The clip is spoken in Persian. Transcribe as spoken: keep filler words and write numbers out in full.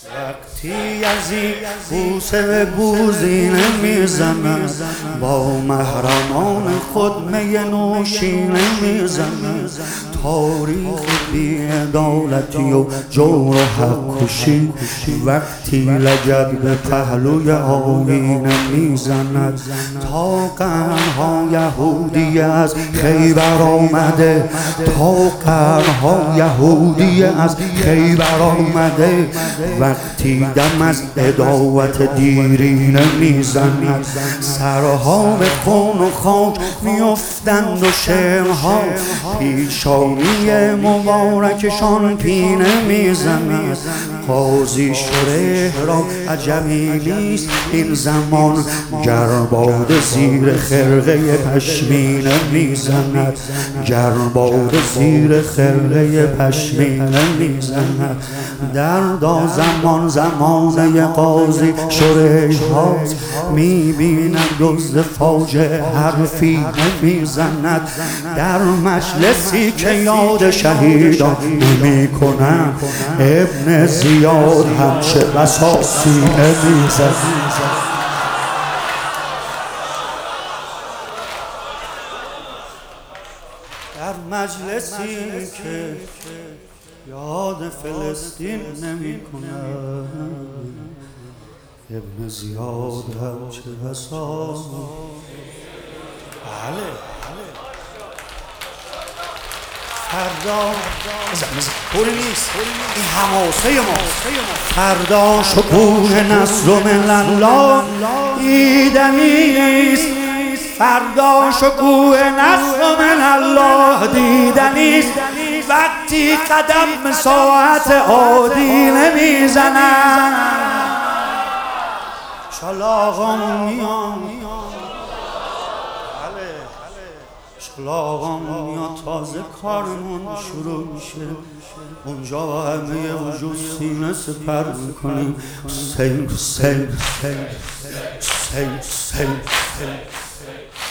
وقتی از این بوسه به بوزینه میزنه، با محرمان خود می نوشینه میزنه. تاریخ بی‌عدالتی و جور و حق کشی وقتی لگد به پهلوی آینه میزند. تا قرنها یهودی از خیبر آمده، تا قرنها یهودی از خیبر آمده. وقتی دم از عداوت دیرینه میزند، سرها به خون و خاک میافتند و شعرها پیشانی مبارکشان پینه میزند. قاضی شریح را عجبی نیست این زمان، گر باد زیر خرقه پشمینه میزند، گر باد زیر خرقه پشمینه میزند. دردا زمان زمانه قاضی شریح هاست، میبیند دزد فاجعه حرفی نمیزند. در مجلسی که یاد شهیدان نمی کنم، ابن زیاد همچه بسا سینه میزد. در مجلسی که یاد فلسطین نمی کنم، ابن زیاد همچه بسا. بله فردا پولی نیست، این حماسه ما. فردا شکوه نصر من الله دیدنی نیست، فردا شکوه نصر من الله دیدنی است. وقتی قدم به ساعت آدینه میزنن، شلاغام میان، شلاغام میاد، تازه کارمون شروع میشه. اونجا همه وجود سینه سپر میکنیم. حسین حسین حسین حسین حسین